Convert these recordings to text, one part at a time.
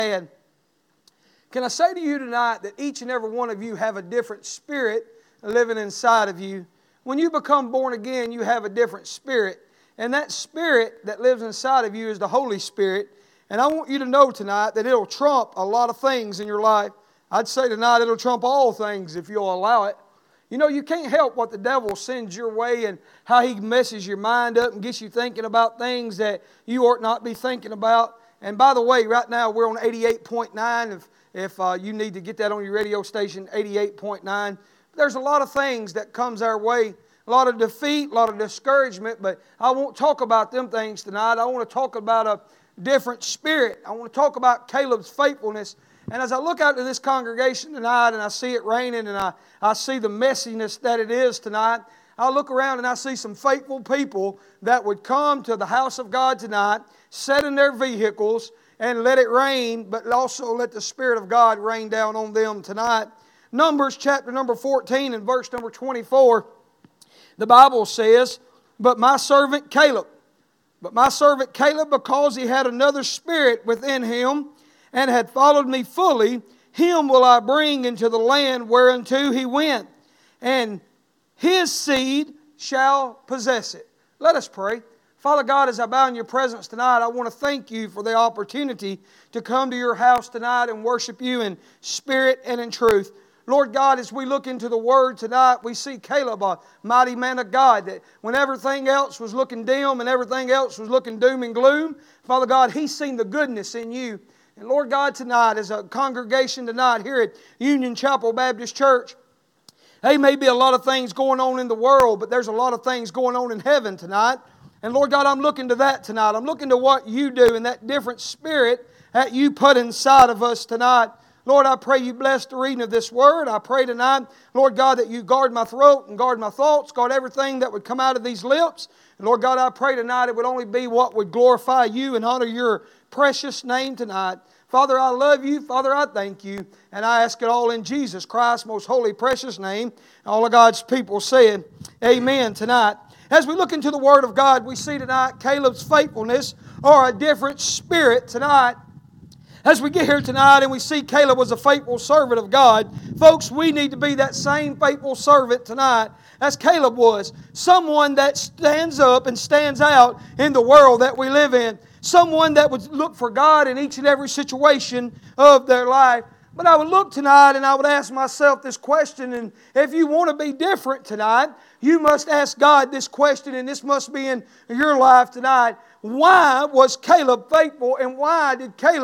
And can I say to you tonight that each and every one of you have a different spirit living inside of you? When you become born again, you have a different spirit. And that spirit that lives inside of you is the Holy Spirit. And I want you to know tonight that it'll trump a lot of things in your life. I'd say tonight it'll trump all things if you'll allow it. You know, you can't help what the devil sends your way and how he messes your mind up and gets you thinking about things that you ought not be thinking about. And by the way, right now we're on 88.9. If you need to get that on your radio station, 88.9. There's a lot of things that comes our way. A lot of defeat, a lot of discouragement. But I won't talk about them things tonight. I want to talk about a different spirit. I want to talk about Caleb's faithfulness. And as I look out to this congregation tonight and I see it raining and I see the messiness that it is tonight, I look around and I see some faithful people that would come to the house of God tonight, sit in their vehicles and let it rain, but also let the Spirit of God rain down on them tonight. Numbers chapter number 14 and verse number 24, the Bible says, But my servant Caleb, because he had another spirit within him, and had followed me fully, him will I bring into the land whereunto he went, and his seed shall possess it. Let us pray. Father God, as I bow in your presence tonight, I want to thank you for the opportunity to come to your house tonight and worship you in spirit and in truth. Lord God, as we look into the Word tonight, we see Caleb, a mighty man of God, that when everything else was looking dim and everything else was looking doom and gloom, Father God, he's seen the goodness in you. And Lord God, tonight, as a congregation tonight here at Union Chapel Baptist Church, there may be a lot of things going on in the world, but there's a lot of things going on in heaven tonight. And Lord God, I'm looking to that tonight. I'm looking to what you do and that different spirit that you put inside of us tonight. Lord, I pray you bless the reading of this word. I pray tonight, Lord God, that you guard my throat and guard my thoughts, guard everything that would come out of these lips. And Lord God, I pray tonight it would only be what would glorify you and honor your precious name tonight. Father, I love you. Father, I thank you. And I ask it all in Jesus Christ's most holy, precious name. All of God's people said, Amen tonight. As we look into the Word of God, we see tonight Caleb's faithfulness or a different spirit tonight. As we get here tonight and we see Caleb was a faithful servant of God, folks, we need to be that same faithful servant tonight as Caleb was. Someone that stands up and stands out in the world that we live in. Someone that would look for God in each and every situation of their life. But I would look tonight and I would ask myself this question, and if you want to be different tonight, you must ask God this question, and this must be in your life tonight. Why was Caleb faithful, and why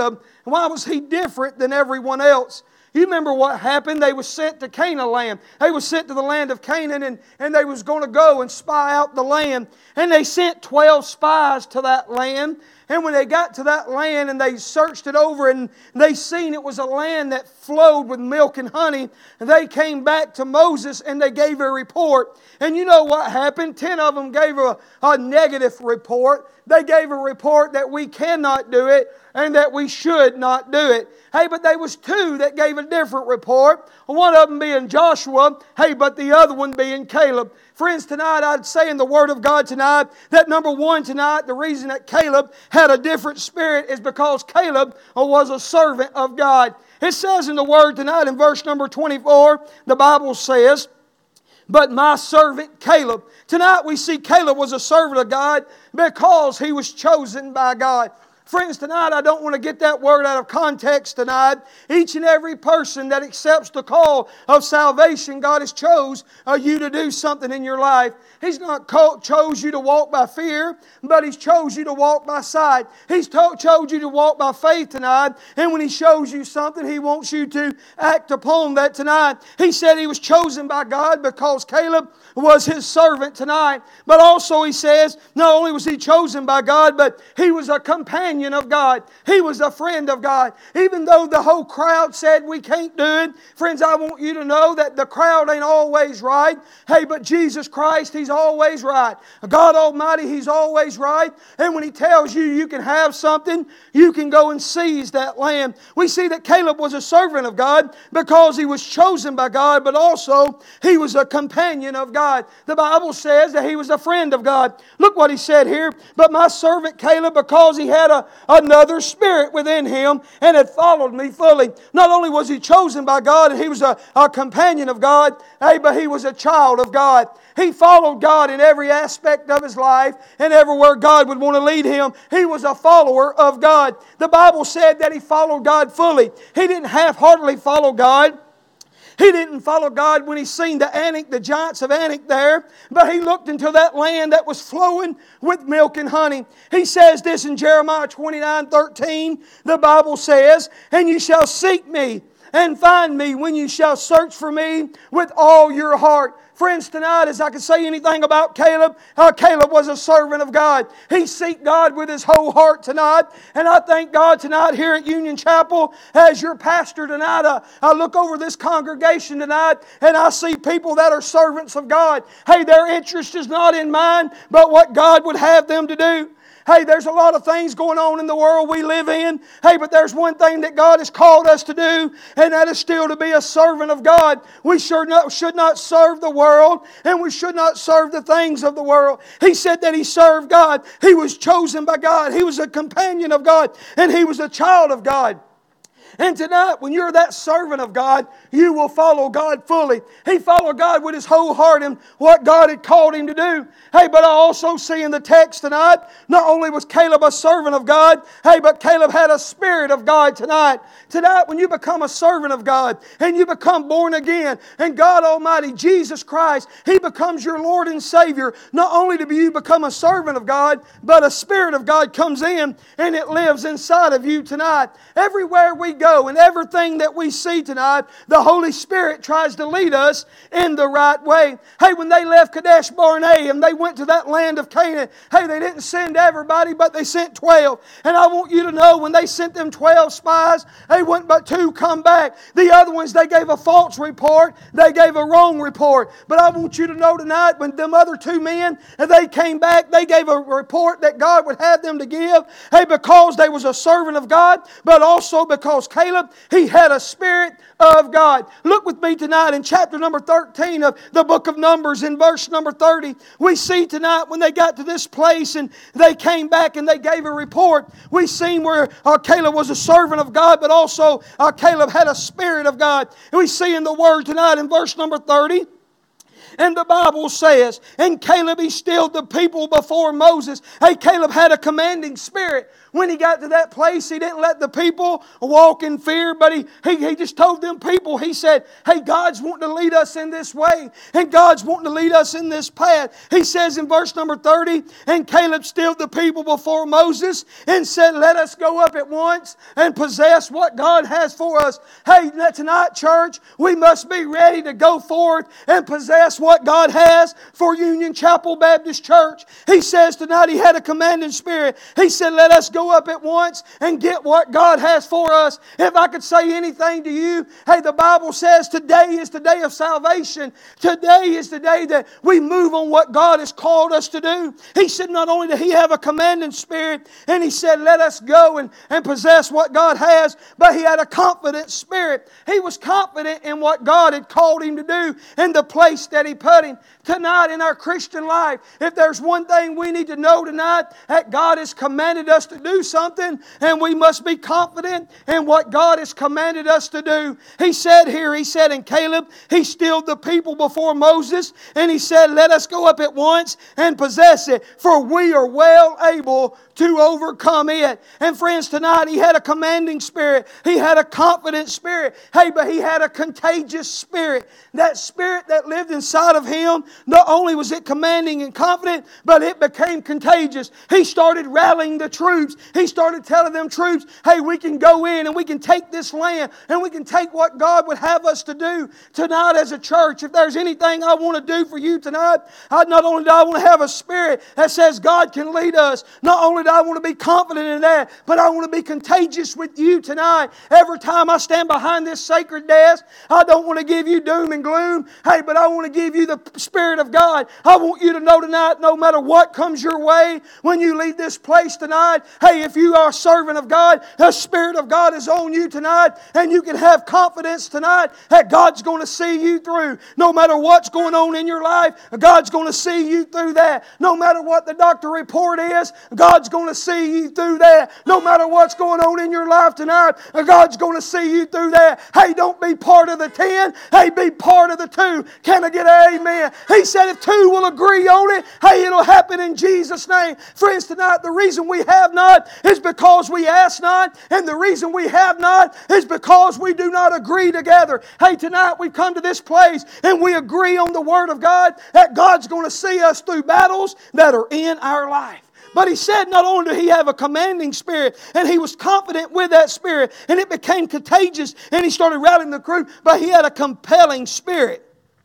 was he different than everyone else? You remember what happened? They were sent to Canaan land. They were sent to the land of Canaan, and they was going to go and spy out the land. And they sent 12 spies to that land. And when they got to that land and they searched it over and they seen it was a land that flowed with milk and honey, and they came back to Moses and they gave a report. And you know what happened? 10 of them gave a negative report. They gave a report that we cannot do it and that we should not do it. Hey, but there was 2 that gave a different report. One of them being Joshua, hey, but the other one being Caleb. Friends, tonight I'd say in the Word of God tonight that number 1 tonight, the reason that Caleb had a different spirit is because Caleb was a servant of God. It says in the Word tonight in verse number 24, the Bible says, But my servant Caleb. Tonight we see Caleb was a servant of God because he was chosen by God. Friends, tonight I don't want to get that word out of context tonight. Each and every person that accepts the call of salvation, God has chose you to do something in your life. He's not chose you to walk by fear, but He's chose you to walk by sight. He's chose you to walk by faith tonight. And when He shows you something, He wants you to act upon that tonight. He said He was chosen by God because Caleb was His servant tonight. But also He says, not only was he chosen by God, but he was a companion of God. He was a friend of God. Even though the whole crowd said we can't do it, friends, I want you to know that the crowd ain't always right. Hey, but Jesus Christ, He's always right. God Almighty, He's always right. And when He tells you you can have something, you can go and seize that land. We see that Caleb was a servant of God because he was chosen by God, but also he was a companion of God. The Bible says that he was a friend of God. Look what he said here. But my servant Caleb, because he had another spirit within him and had followed me fully. Not only was he chosen by God and he was a companion of God, but he was a child of God. He followed God in every aspect of his life and everywhere God would want to lead him. He was a follower of God. The Bible said that he followed God fully. He didn't half-heartedly follow God. He didn't follow God when he seen the giants of Anak there, but he looked into that land that was flowing with milk and honey. He says this in Jeremiah 29:13. The Bible says, "And you shall seek me and find me when you shall search for me with all your heart." Friends, tonight, as I can say anything about Caleb, Caleb was a servant of God. He seeked God with his whole heart tonight. And I thank God tonight here at Union Chapel, as your pastor tonight, I look over this congregation tonight and I see people that are servants of God. Hey, their interest is not in mine, but what God would have them to do. Hey, there's a lot of things going on in the world we live in. Hey, but there's one thing that God has called us to do, and that is still to be a servant of God. We should not serve the world, and we should not serve the things of the world. He said that he served God. He was chosen by God. He was a companion of God, and he was a child of God. And tonight, when you're that servant of God, you will follow God fully. He followed God with his whole heart and what God had called him to do. Hey, but I also see in the text tonight, not only was Caleb a servant of God, hey, but Caleb had a spirit of God tonight. Tonight, when you become a servant of God and you become born again, and God Almighty, Jesus Christ, He becomes your Lord and Savior, not only do you become a servant of God, but a Spirit of God comes in and it lives inside of you tonight. Everywhere we go and everything that we see tonight, the Holy Spirit tries to lead us in the right way. Hey, when they left Kadesh Barnea and they went to that land of Canaan, hey, they didn't send everybody, but they sent 12. And I want you to know, when they sent them 12 spies, they wouldn't but 2 come back. The other ones, they gave a false report. They gave a wrong report. But I want you to know tonight, when them other 2 men, and they came back, they gave a report that God would have them to give. Hey, because they was a servant of God, but also because Caleb, he had a spirit of God. Look with me tonight in chapter number 13 of the book of Numbers, in verse number 30. We see tonight when they got to this place and they came back and they gave a report. We seen where Caleb was a servant of God, but also Caleb had a spirit of God. And we see in the Word tonight in verse number 30, and the Bible says, "And Caleb, he stilled the people before Moses." Hey, Caleb had a commanding spirit. When he got to that place, he didn't let the people walk in fear, but he just told them people, he said, hey, God's wanting to lead us in this way, and God's wanting to lead us in this path. He says in verse number 30, "And Caleb stilled the people before Moses and said, let us go up at once and possess what God has for us." Hey, tonight, church, we must be ready to go forward and possess what God has for Union Chapel Baptist Church. He says tonight he had a commanding spirit. He said, let us go up at once and get what God has for us. If I could say anything to you, hey, the Bible says today is the day of salvation. Today is the day that we move on what God has called us to do. He said not only did he have a commanding spirit, and he said let us go and possess what God has, but he had a confident spirit. He was confident in what God had called him to do and the place that He put him. Tonight in our Christian life, if there's one thing we need to know tonight, that God has commanded us to do something, and we must be confident in what God has commanded us to do. He said here, he said in Caleb, he stilled the people before Moses, and he said, let us go up at once and possess it, for we are well able to overcome it. And friends, tonight he had a commanding spirit. He had a confident spirit. Hey, but he had a contagious spirit. That spirit that lived inside of him, not only was it commanding and confident, but it became contagious. He started rallying the troops. He started telling them troops, hey, we can go in and we can take this land and we can take what God would have us to do tonight as a church. If there's anything I want to do for you tonight, not only do I want to have a spirit that says God can lead us, not only do I want to be confident in that, but I want to be contagious with you tonight. Every time I stand behind this sacred desk, I don't want to give you doom and gloom, hey, but I want to give you the Spirit of God. I want you to know tonight, no matter what comes your way, when you leave this place tonight, Hey, if you are a servant of God, the Spirit of God is on you tonight, and you can have confidence tonight that God's going to see you through. No matter what's going on in your life, God's going to see you through that. No matter what the doctor report is, God's going to see you through that. No matter what's going on in your life tonight, God's going to see you through that. Hey, don't be part of the 10. Hey, be part of the 2. Can I get an amen? He said if 2 will agree on it, hey, it'll happen in Jesus' name. Friends, tonight the reason we have not is because we ask not, and the reason we have not is because we do not agree together. Hey, tonight we've come to this place and we agree on the Word of God that God's going to see us through battles that are in our life. But he said not only did he have a commanding spirit, and he was confident with that spirit, and it became contagious, and he started rallying the crew, but he had a compelling spirit.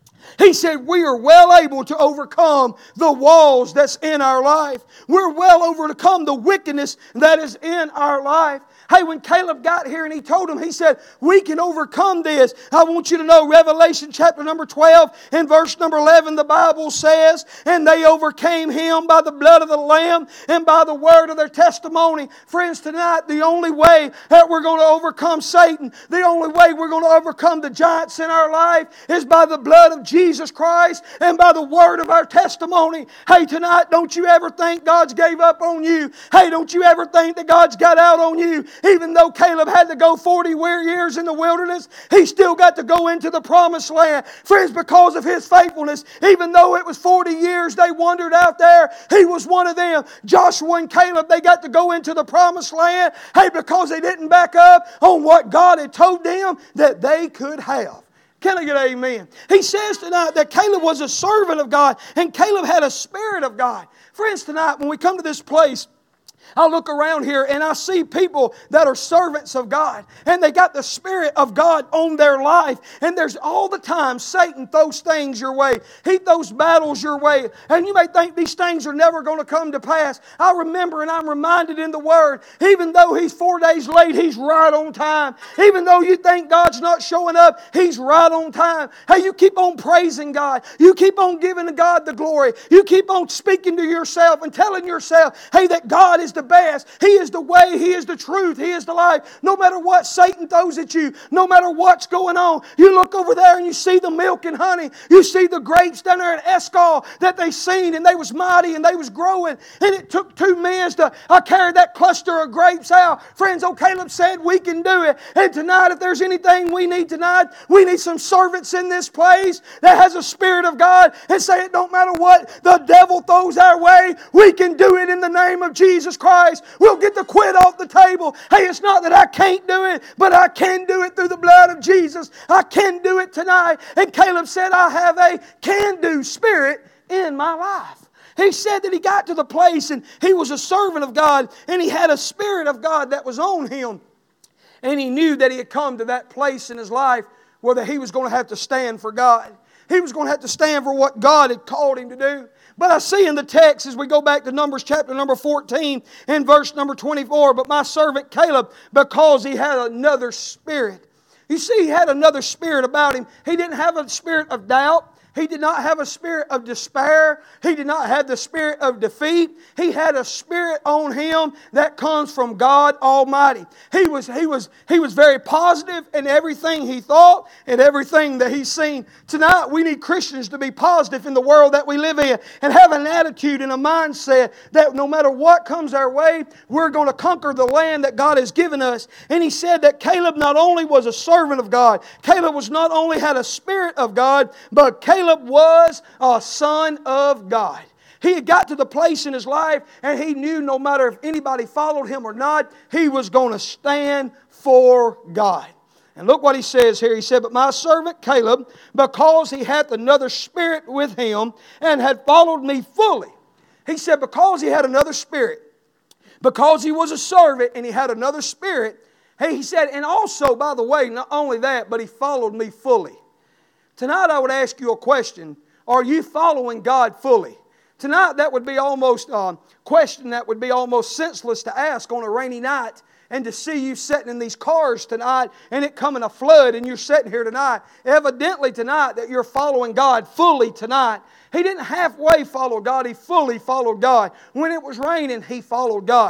He said, we are well able to overcome the walls that's in our life. We're well overcome the wickedness that is in our life. Hey, when Caleb got here and he told him, he said, we can overcome this. I want you to know Revelation chapter number 12 and verse number 11, the Bible says, and they overcame him by the blood of the Lamb and by the word of their testimony. Friends, tonight the only way that we're going to overcome Satan, the only way we're going to overcome the giants in our life is by the blood of Jesus Christ and by the word of our testimony. Hey, tonight, don't you ever think God's gave up on you. Hey, don't you ever think that God's got out on you. Even though Caleb had to go 40 years in the wilderness, he still got to go into the promised land. Friends, because of his faithfulness, even though it was 40 years they wandered out there, he was one of them. Joshua and Caleb, they got to go into the promised land, hey, because they didn't back up on what God had told them that they could have. Can I get an amen? He says tonight that Caleb was a servant of God, and Caleb had a spirit of God. Friends, tonight when we come to this place, I look around here and I see people that are servants of God, and they got the Spirit of God on their life, and there's all the time Satan throws things your way. He throws battles your way, and you may think these things are never going to come to pass. I remember and I'm reminded in the Word, even though he's 4 days late, he's right on time. Even though you think God's not showing up, he's right on time. Hey, you keep on praising God. You keep on giving God the glory. You keep on speaking to yourself and telling yourself, hey, that God is the best. He is the way. He is the truth. He is the life. No matter what Satan throws at you, no matter what's going on, you look over there and you see the milk and honey. You see the grapes down there in Escol that they seen, and they was mighty and they was growing. And it took 2 men to carry that cluster of grapes out. Friends, Caleb said we can do it. And tonight, if there's anything we need tonight, we need some servants in this place that has a Spirit of God and say it don't matter what the devil throws our way, we can do it in the name of Jesus Christ. We'll get the quit off the table. Hey, it's not that I can't do it, but I can do it through the blood of Jesus. I can do it tonight. And Caleb said, I have a can-do spirit in my life. He said that he got to the place and he was a servant of God, and he had a Spirit of God that was on him. And he knew that he had come to that place in his life where he was going to have to stand for God. He was going to have to stand for what God had called him to do. But I see in the text as we go back to Numbers chapter number 14 and verse number 24, but my servant Caleb, because he had another spirit. You see, he had another spirit about him. He didn't have a spirit of doubt. He did not have a spirit of despair. He did not have the spirit of defeat. He had a spirit on him that comes from God Almighty. He was very positive in everything he thought and everything that he's seen. Tonight we need Christians to be positive in the world that we live in and have an attitude and a mindset that no matter what comes our way, we're going to conquer the land that God has given us. And he said that Caleb not only was a servant of God, Caleb was not only had a spirit of God, but Caleb was a son of God. He had got to the place in his life and he knew no matter if anybody followed him or not, he was going to stand for God. And look what he says here. He said, but my servant Caleb, because he hath another spirit with him and had followed me fully. He said because he had another spirit, because he was a servant and he had another spirit. Hey, he said, and also, by the way, not only that, but he followed me fully. Tonight I would ask you a question. Are you following God fully? Tonight that would be almost a question that would be almost senseless to ask on a rainy night, and to see you sitting in these cars tonight and it coming a flood and you're sitting here tonight. Evidently tonight that you're following God fully tonight. He didn't halfway follow God. He fully followed God. When it was raining, he followed God.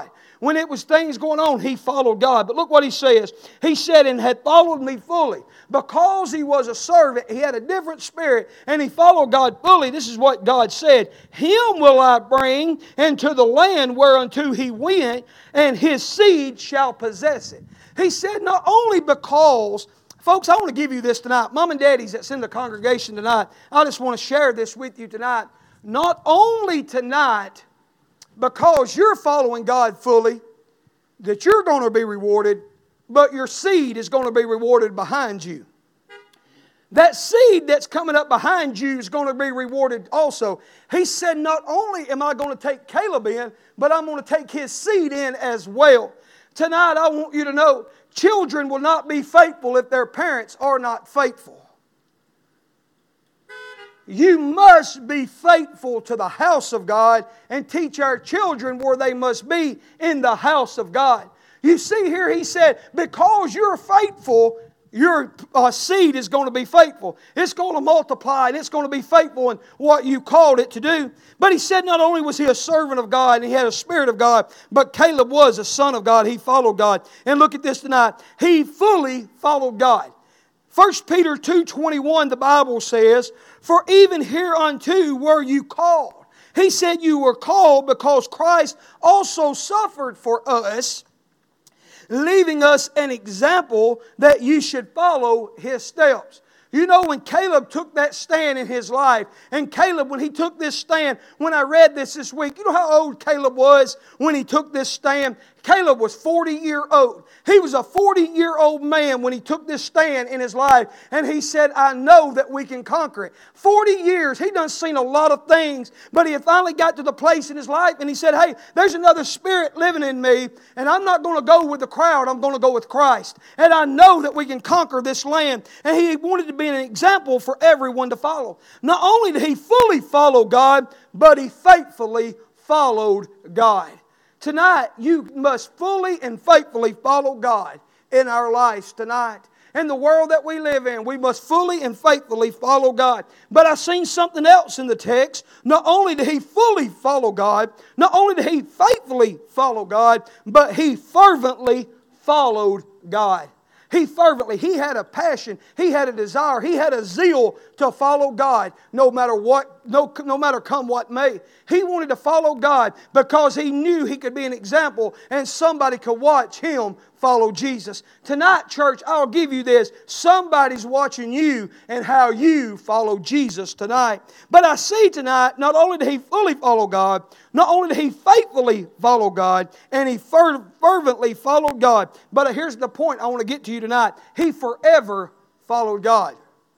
when it was things going on, he followed God. But look what he says. He said, and had followed me fully. Because he was a servant, he had a different spirit, and he followed God fully. This is what God said. Him will I bring into the land whereunto he went, and his seed shall possess it. He said, not only because... Folks, I want to give you this tonight. Mom and daddies that's in the congregation tonight, I just want to share this with you tonight. Not only tonight, because you're following God fully, that you're going to be rewarded, but your seed is going to be rewarded behind you. That seed that's coming up behind you is going to be rewarded also. He said, not only am I going to take Caleb in, but I'm going to take his seed in as well. Tonight, I want you to know, children will not be faithful if their parents are not faithful. You must be faithful to the house of God and teach our children where they must be in the house of God. You see here, he said, because you're faithful, your seed is going to be faithful. It's going to multiply and it's going to be faithful in what you called it to do. But he said not only was he a servant of God and he had a spirit of God, but Caleb was a son of God. He followed God. And look at this tonight. He fully followed God. 1 Peter 2:21, the Bible says, for even hereunto were you called. He said you were called because Christ also suffered for us, leaving us an example that you should follow his steps. You know, when Caleb took that stand in his life, and Caleb, when he took this stand, when I read this week, you know how old Caleb was when he took this stand? Caleb was 40-year-old. He was a 40-year-old man when he took this stand in his life. And he said, I know that we can conquer it. 40 years, he done seen a lot of things. But he had finally got to the place in his life and he said, hey, there's another spirit living in me. And I'm not going to go with the crowd. I'm going to go with Christ. And I know that we can conquer this land. And he wanted to be an example for everyone to follow. Not only did he fully follow God, but he faithfully followed God. Tonight, you must fully and faithfully follow God in our lives tonight. In the world that we live in, we must fully and faithfully follow God. But I've seen something else in the text. Not only did he fully follow God, not only did he faithfully follow God, but he fervently followed God. He had a passion, he had a desire, he had a zeal to follow God no matter what, no matter come what may. He wanted to follow God because he knew he could be an example and somebody could watch him follow Jesus. Tonight, church, I'll give you this. Somebody's watching you and how you follow Jesus tonight. But I see tonight, not only did he fully follow God, not only did he faithfully follow God, and he fervently followed God, but here's the point I want to get to you tonight. He forever followed God.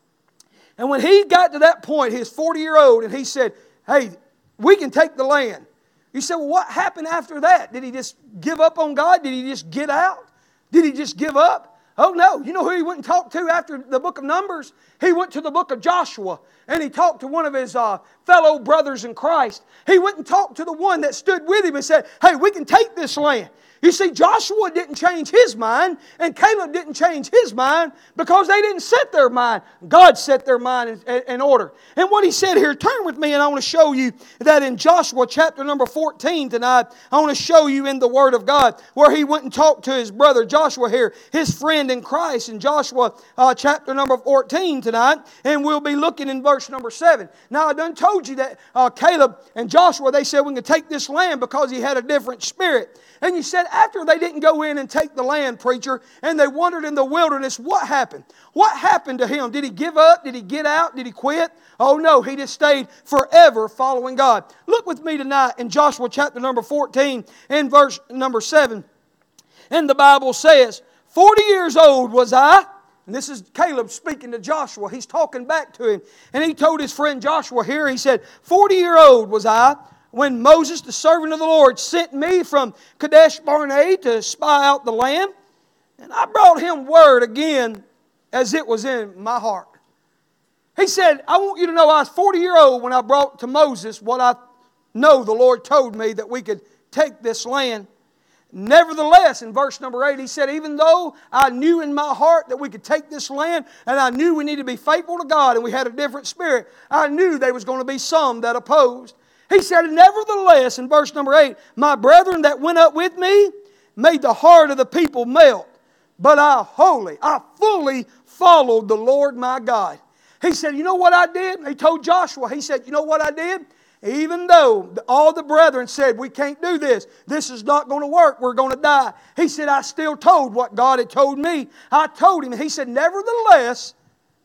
And when he got to that point, he was 40-year-old, and he said, hey, we can take the land. You said, well, what happened after that? Did he just give up on God? Did he just get out? Did he just give up? Oh no. You know who he went and talked to after the book of Numbers? He went to the book of Joshua and he talked to one of his fellow brothers in Christ. He went and talked to the one that stood with him and said, hey, we can take this land. You see, Joshua didn't change his mind and Caleb didn't change his mind because they didn't set their mind. God set their mind in order. And what he said here, turn with me and I want to show you that in Joshua chapter number 14 tonight, I want to show you in the Word of God where he went and talked to his brother Joshua here, his friend in Christ in Joshua chapter number 14 tonight. And we'll be looking in verse number 7. Now I done told you that Caleb and Joshua, they said we can take this land because he had a different spirit. And you said after they didn't go in and take the land, preacher, and they wandered in the wilderness, what happened? What happened to him? Did he give up? Did he get out? Did he quit? Oh no, he just stayed forever following God. Look with me tonight in Joshua chapter number 14 and verse number 7. And the Bible says, 40 years old was I. And this is Caleb speaking to Joshua. He's talking back to him. And he told his friend Joshua here, he said, 40-year-old was I when Moses, the servant of the Lord, sent me from Kadesh Barnea to spy out the land. And I brought him word again as it was in my heart. He said, I want you to know I was 40-year-old when I brought to Moses what I know the Lord told me that we could take this land. Nevertheless, in verse number 8, he said, even though I knew in my heart that we could take this land, and I knew we needed to be faithful to God, and we had a different spirit, I knew there was going to be some that opposed. He said, nevertheless, in verse number 8, my brethren that went up with me made the heart of the people melt. But I fully followed the Lord my God. He said, you know what I did? He told Joshua, he said, you know what I did? Even though all the brethren said, we can't do this. This is not going to work. We're going to die. He said, I still told what God had told me. I told him. He said, nevertheless,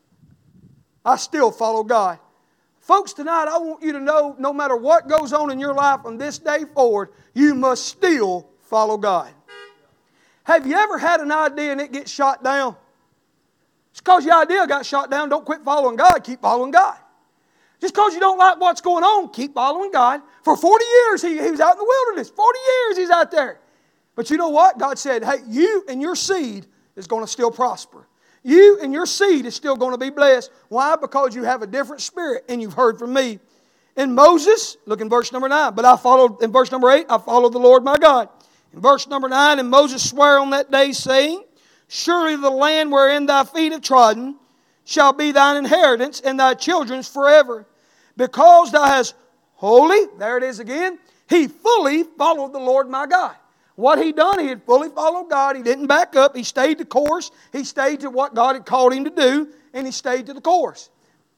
I still follow God. Folks, tonight I want you to know, no matter what goes on in your life from this day forward, you must still follow God. Have you ever had an idea and it gets shot down? Just because your idea got shot down, don't quit following God. Keep following God. Just because you don't like what's going on, keep following God. For 40 years he was out in the wilderness. 40 years he's out there. But you know what? God said, hey, you and your seed is going to still prosper. You and your seed is still going to be blessed. Why? Because you have a different spirit and you've heard from me. In Moses, look in verse number 9. But I followed, in verse number 8, I followed the Lord my God. In verse number 9, and Moses sware on that day, saying, surely the land wherein thy feet have trodden shall be thine inheritance and thy children's forever. Because thou hast wholly, there it is again, he fully followed the Lord my God. What he done, he had fully followed God. He didn't back up. He stayed the course. He stayed to what God had called him to do, and he stayed to the course.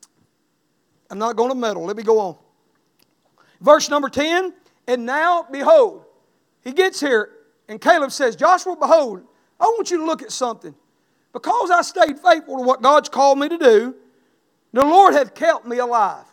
I'm not going to meddle. Let me go on. Verse number 10, and now, behold, he gets here, and Caleb says, Joshua, behold, I want you to look at something. Because I stayed faithful to what God's called me to do, the Lord had kept me alive.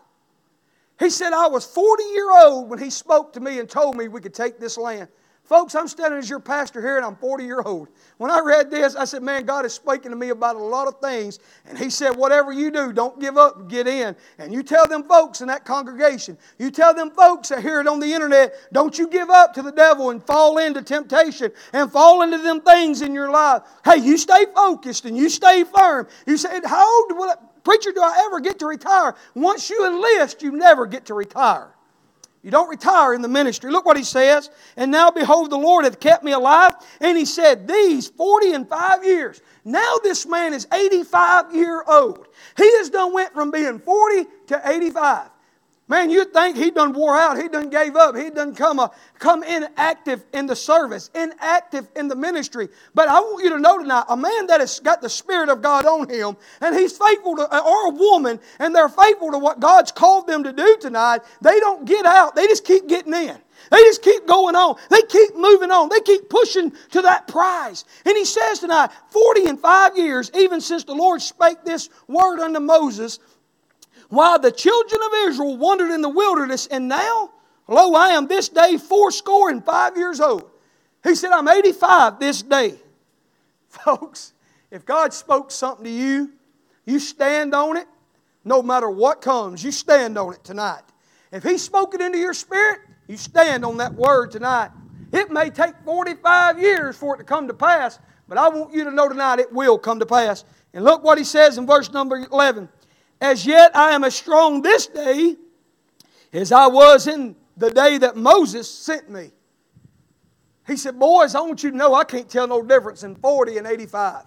He said, I was 40-year-old when he spoke to me and told me we could take this land. Folks, I'm standing as your pastor here and I'm 40-year-old. When I read this, I said, man, God has spoken to me about a lot of things. And he said, whatever you do, don't give up, get in. And you tell them folks in that congregation, you tell them folks that hear it on the internet, don't you give up to the devil and fall into temptation and fall into them things in your life. Hey, you stay focused and you stay firm. You say, how old will preacher do I ever get to retire? Once you enlist, you never get to retire. You don't retire in the ministry. Look what he says. And now behold, the Lord hath kept me alive. And he said, these 40 and 5 years. Now this man is 85-year-old. He has done went from being 40 to 85. Man, you'd think he done wore out. He done gave up. He done come inactive in the service, inactive in the ministry. But I want you to know tonight, a man that has got the Spirit of God on him, and he's faithful to, or a woman, and they're faithful to what God's called them to do tonight, they don't get out. They just keep getting in. They just keep going on. They keep moving on. They keep pushing to that prize. And he says tonight, 40 and 5 years, even since the Lord spake this word unto Moses, while the children of Israel wandered in the wilderness, and now, lo, I am this day 80 and 5 years old. He said, I'm 85 this day. Folks, if God spoke something to you, you stand on it, no matter what comes. You stand on it tonight. If He spoke it into your spirit, you stand on that word tonight. It may take 45 years for it to come to pass, but I want you to know tonight it will come to pass. And look what He says in verse number 11. As yet I am as strong this day as I was in the day that Moses sent me. He said, boys, I want you to know I can't tell no difference in 40 and 85.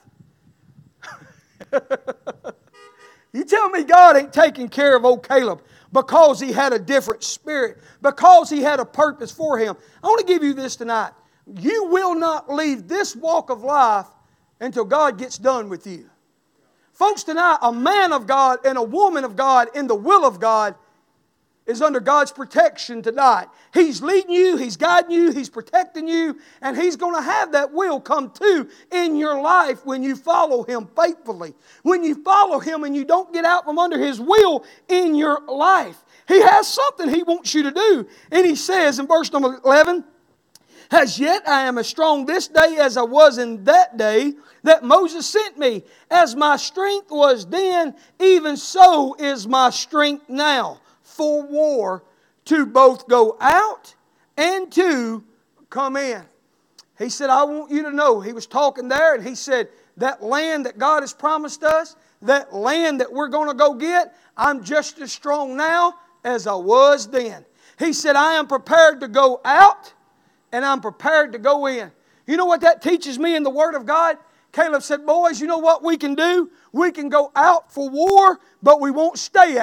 You tell me God ain't taking care of old Caleb because he had a different spirit, because he had a purpose for him. I want to give you this tonight. You will not leave this walk of life until God gets done with you. Folks, tonight, a man of God and a woman of God in the will of God is under God's protection tonight. He's leading you, He's guiding you, He's protecting you, and He's going to have that will come to in your life when you follow Him faithfully. When you follow Him and you don't get out from under His will in your life. He has something He wants you to do. And He says in verse number 11, as yet I am as strong this day as I was in that day that Moses sent me. As my strength was then, even so is my strength now for war, to both go out and to come in. He said, I want you to know, he was talking there and he said, that land that God has promised us, that land that we're going to go get, I'm just as strong now as I was then. He said, I am prepared to go out and I'm prepared to go in. You know what that teaches me in the Word of God? Caleb said, boys, you know what we can do? We can go out for war, but we won't stay out.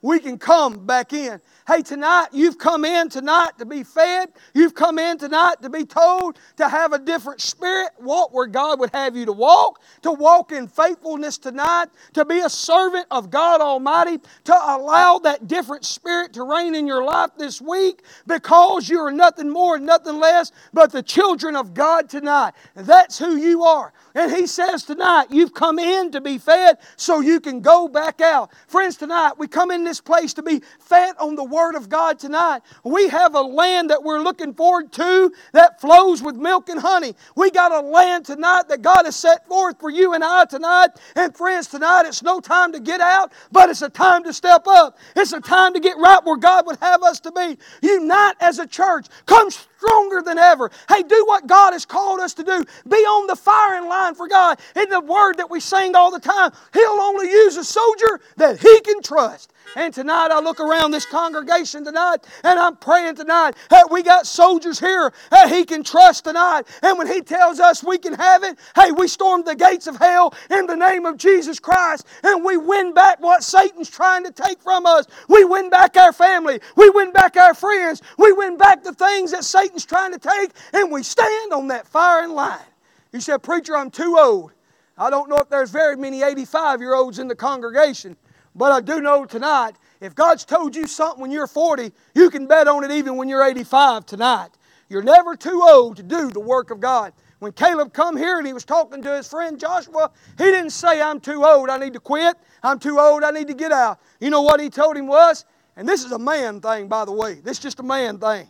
we can come back in. Hey, tonight, you've come in tonight to be fed. You've come in tonight to be told to have a different spirit, walk where God would have you to walk in faithfulness tonight, to be a servant of God Almighty, to allow that different spirit to reign in your life this week, because you are nothing more and nothing less but the children of God tonight. And that's who you are. And He says tonight, you've come in to be fed so you can go back out. Friends, tonight, we come in this place to be fed on the Word of God tonight. We have a land that we're looking forward to that flows with milk and honey. We got a land tonight that God has set forth for you and I tonight. And friends, tonight, it's no time to get out, but it's a time to step up. It's a time to get right where God would have us to be. Unite as a church. Come stronger than ever. Hey, do what God has called us to do. Be on the firing line for God. In the word that we sing all the time, He'll only use a soldier that He can trust. And tonight I look around this congregation tonight, and I'm praying tonight that we got soldiers here that He can trust tonight. And when He tells us we can have it, hey, we storm the gates of hell in the name of Jesus Christ, and we win back what Satan's trying to take from us. We win back our family. We win back our friends. We win back the things that Satan's trying to take, and we stand on that firing line. You said, "Preacher, I'm too old." I don't know if there's very many 85-year-olds in the congregation, but I do know tonight, if God's told you something when you're 40, you can bet on it even when you're 85 tonight. You're never too old to do the work of God. When Caleb come here and he was talking to his friend Joshua, he didn't say, "I'm too old, I need to quit. I'm too old, I need to get out." You know what he told him was? And this is a man thing, by the way. This is just a man thing.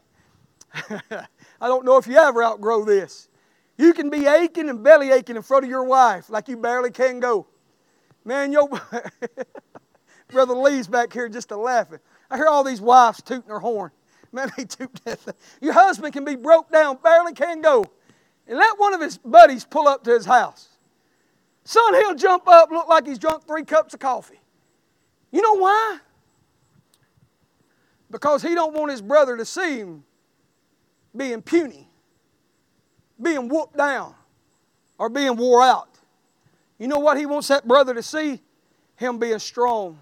I don't know if you ever outgrow this. You can be aching and belly aching in front of your wife like you barely can go. Man, your Brother Lee's back here just a laughing. I hear all these wives tooting their horn. Man, they toot that thing. Your husband can be broke down, barely can go. And let one of his buddies pull up to his house. Son, he'll jump up, look like he's drunk 3 cups of coffee. You know why? Because he don't want his brother to see him being puny, being whooped down, or being wore out. You know what he wants that brother to see? Him being strong.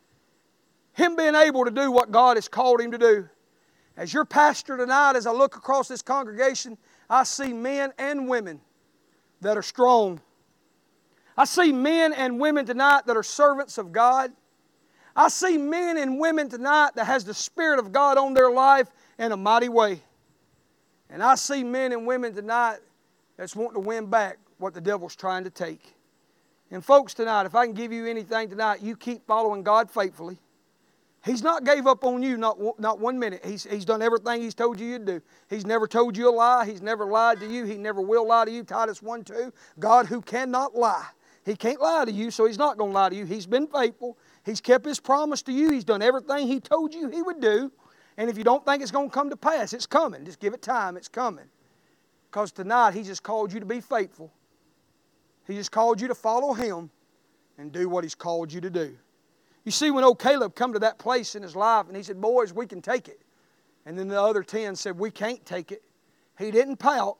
Him being able to do what God has called him to do. As your pastor tonight, as I look across this congregation, I see men and women that are strong. I see men and women tonight that are servants of God. I see men and women tonight that has the Spirit of God on their life in a mighty way. And I see men and women tonight that's wanting to win back what the devil's trying to take. And folks, tonight, if I can give you anything tonight, you keep following God faithfully. He's not gave up on you, not 1 minute. He's done everything He's told you to do. He's never told you a lie. He's never lied to you. He never will lie to you. Titus 1:2. God who cannot lie. He can't lie to you, so He's not going to lie to you. He's been faithful. He's kept His promise to you. He's done everything He told you He would do. And if you don't think it's going to come to pass, it's coming. Just give it time. It's coming. Because tonight He just called you to be faithful. He just called you to follow Him and do what He's called you to do. You see, when old Caleb come to that place in his life and he said, "Boys, we can take it." And then the other 10 said, "We can't take it." He didn't pout.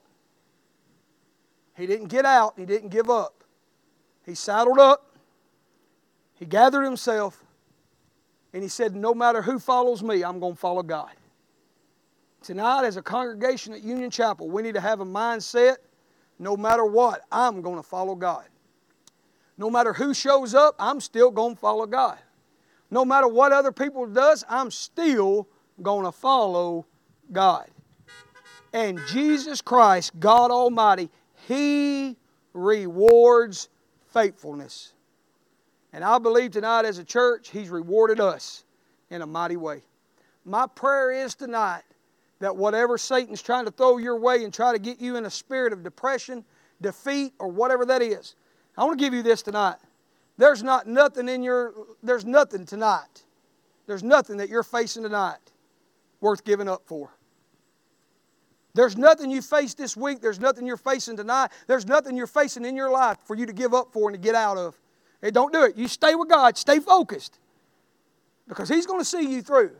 He didn't get out. He didn't give up. He saddled up. He gathered himself. And he said, "No matter who follows me, I'm going to follow God." Tonight, as a congregation at Union Chapel, we need to have a mindset, no matter what, I'm going to follow God. No matter who shows up, I'm still going to follow God. No matter what other people does, I'm still going to follow God. And Jesus Christ, God Almighty, He rewards faithfulness. And I believe tonight as a church, He's rewarded us in a mighty way. My prayer is tonight that whatever Satan's trying to throw your way and try to get you in a spirit of depression, defeat, or whatever that is, I want to give you this tonight. There's nothing tonight. There's nothing that you're facing tonight worth giving up for. There's nothing you face this week. There's nothing you're facing tonight. There's nothing you're facing in your life for you to give up for and to get out of. Hey, don't do it. You stay with God. Stay focused. Because He's going to see you through.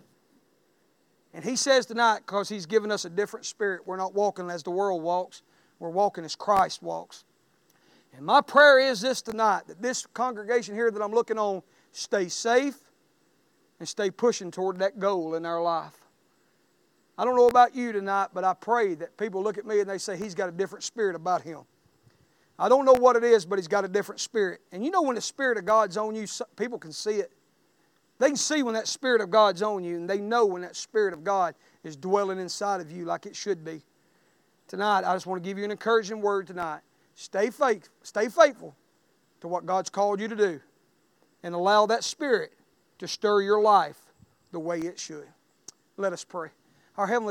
And He says tonight, because He's given us a different spirit, we're not walking as the world walks. We're walking as Christ walks. And my prayer is this tonight, that this congregation here that I'm looking on stay safe, and stay pushing toward that goal in our life. I don't know about you tonight, but I pray that people look at me and they say, he's got a different spirit about him. I don't know what it is, but he's got a different spirit. And you know when the Spirit of God's on you, people can see it. They can see when that Spirit of God's on you, and they know when that Spirit of God is dwelling inside of you like it should be. Tonight, I just want to give you an encouraging word tonight. Stay faithful to what God's called you to do, and allow that Spirit to stir your life the way it should. Let us pray. Our Heavenly